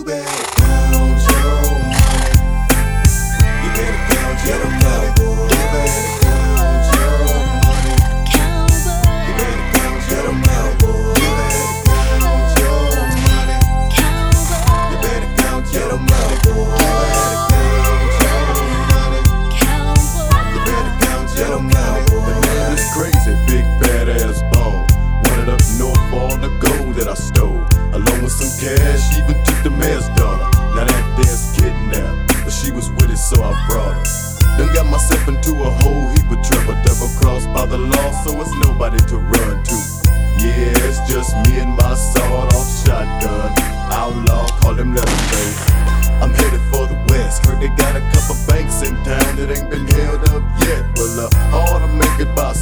better count your money. You better count your money, boy. You better count your money. You better count your money, boy. You better count your money. You better count your money, boy. You better count your money, boy. It's crazy, big badass bone. Wanted up north for all the gold that I stole, along with some cash, even took the mayor's daughter. Now that there's kidnapped, but she was with it, so I brought her. Done got myself into a whole heap of trouble, double crossed by the law, so it's nobody to run to. Yeah, it's just me and my soul.